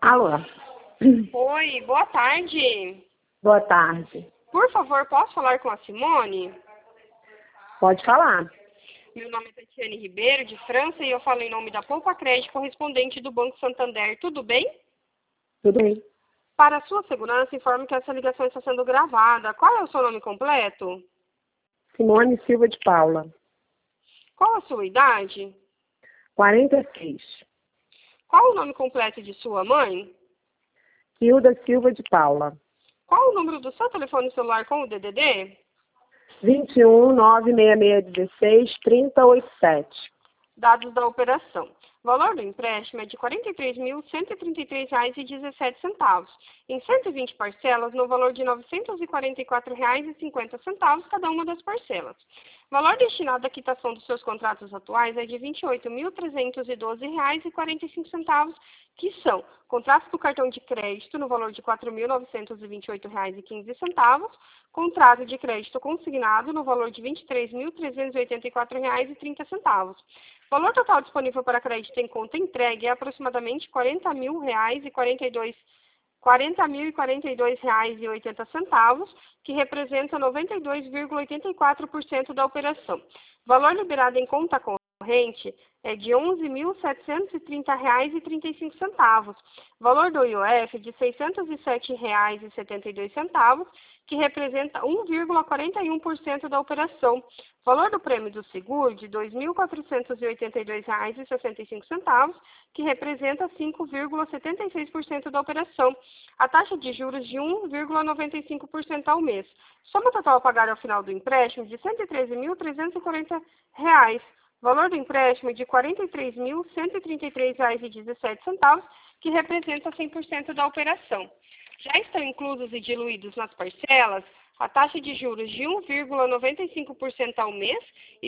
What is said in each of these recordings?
Alô? Oi, boa tarde. Boa tarde. Por favor, posso falar com a Simone? Pode falar. Meu nome é Tatiane Ribeiro, de França, e eu falo em nome da Poupa Crédito, correspondente do Banco Santander. Tudo bem? Tudo bem? Para a sua segurança, informe que essa ligação está sendo gravada. Qual é o seu nome completo? Simone Silva de Paula. Qual a sua idade? 46. Qual o nome completo de sua mãe? Hilda Silva de Paula. Qual o número do seu telefone celular com o DDD? 21 96616 3087. Dados da operação. O valor do empréstimo é de R$ 43.133,17, em 120 parcelas no valor de R$ 944,50, cada uma das parcelas. O valor destinado à quitação dos seus contratos atuais é de R$ 28.312,45, que são contratos do cartão de crédito no valor de R$ 4.928,15, contrato de crédito consignado no valor de R$ 23.384,30. O valor total disponível para crédito em conta entregue é aproximadamente R$ 40.042,80, que representa 92,84% da operação. O valor liberado em conta corrente é de R$ 11.730,35. O valor do IOF é de R$ 607,72, que representa 1,41% da operação. O valor do prêmio do seguro de R$ 2.482,65, que representa 5,76% da operação. A taxa de juros de 1,95% ao mês. Soma total a pagar ao final do empréstimo de R$ 113.340. O valor do empréstimo é de R$ 43.133,17, que representa 100% da operação. Já estão inclusos e diluídos nas parcelas a taxa de juros de 1,95% ao mês e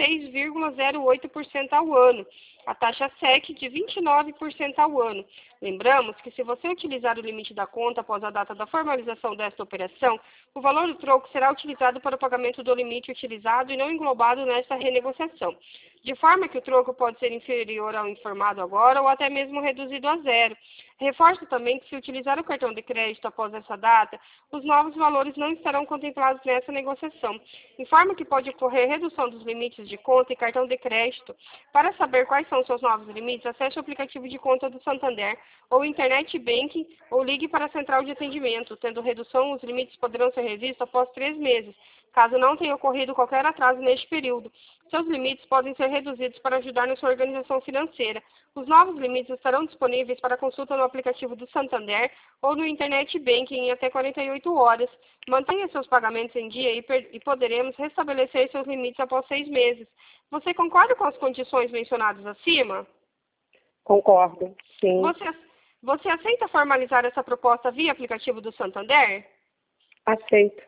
26,08% ao ano, a taxa SEC de 29% ao ano. Lembramos que se você utilizar o limite da conta após a data da formalização desta operação, o valor do troco será utilizado para o pagamento do limite utilizado e não englobado nesta renegociação, de forma que o troco pode ser inferior ao informado agora ou até mesmo reduzido a zero. Reforço também que se utilizar o cartão de crédito após essa data, os novos valores não estarão contemplados nessa negociação. Informo que pode ocorrer redução dos limites de conta e cartão de crédito. Para saber quais são seus novos limites, acesse o aplicativo de conta do Santander ou Internet Banking ou ligue para a central de atendimento. Tendo redução, os limites poderão ser revistos após 3 meses, caso não tenha ocorrido qualquer atraso neste período. Seus limites podem ser reduzidos para ajudar na sua organização financeira. Os novos limites estarão disponíveis para consulta no aplicativo do Santander ou no Internet Banking em até 48 horas. Mantenha seus pagamentos em dia e poderemos restabelecer seus limites após 6 meses. Você concorda com as condições mencionadas acima? Concordo, sim. Você aceita formalizar essa proposta via aplicativo do Santander? Aceito.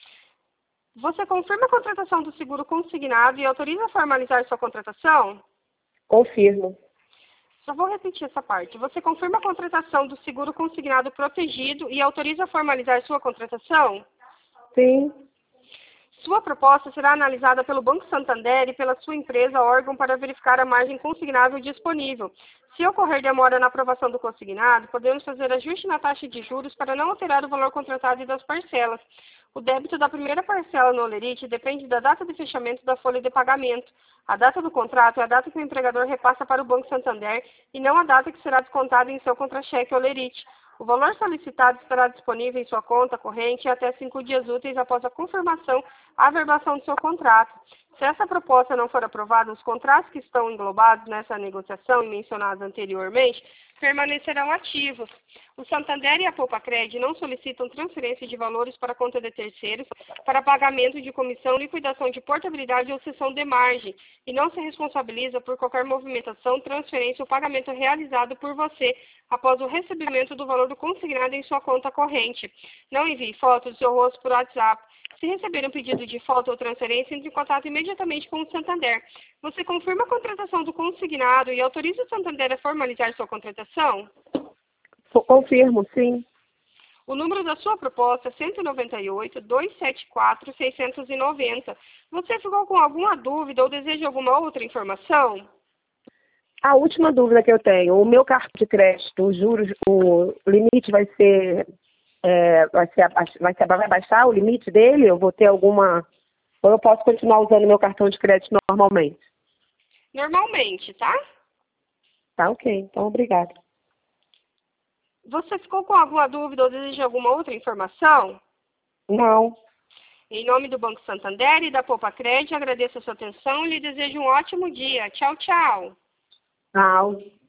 Você confirma a contratação do seguro consignado e autoriza a formalizar sua contratação? Confirmo. Só vou repetir essa parte. Você confirma a contratação do seguro consignado protegido e autoriza a formalizar sua contratação? Sim. Sua proposta será analisada pelo Banco Santander e pela sua empresa órgão para verificar a margem consignável disponível. Se ocorrer demora na aprovação do consignado, podemos fazer ajuste na taxa de juros para não alterar o valor contratado e das parcelas. O débito da primeira parcela no Olerite depende da data de fechamento da folha de pagamento. A data do contrato é a data que o empregador repassa para o Banco Santander e não a data que será descontada em seu contra-cheque Olerite. O valor solicitado estará disponível em sua conta corrente até 5 dias úteis após a confirmação, averbação do seu contrato. Se essa proposta não for aprovada, os contratos que estão englobados nessa negociação e mencionados anteriormente permanecerão ativos. O Santander e a Poupa Crédito não solicitam transferência de valores para a conta de terceiros para pagamento de comissão, liquidação de portabilidade ou cessão de margem e não se responsabiliza por qualquer movimentação, transferência ou pagamento realizado por você após o recebimento do valor do consignado em sua conta corrente. Não envie fotos do seu rosto por WhatsApp. Se receber um pedido de foto ou transferência, entre em contato imediatamente com o Santander. Você confirma a contratação do consignado e autoriza o Santander a formalizar sua contratação? Confirmo, sim. O número da sua proposta é 198-274-690. Você ficou com alguma dúvida ou deseja alguma outra informação? A última dúvida que eu tenho, o meu cartão de crédito, os juros, o limite vai baixar o limite dele? Eu vou ter alguma, ou eu posso continuar usando meu cartão de crédito normalmente? Normalmente, tá? Tá, ok. Então, obrigada. Você ficou com alguma dúvida ou deseja alguma outra informação? Não. Em nome do Banco Santander e da Poupa Cred, agradeço a sua atenção e lhe desejo um ótimo dia. Tchau, tchau. Não.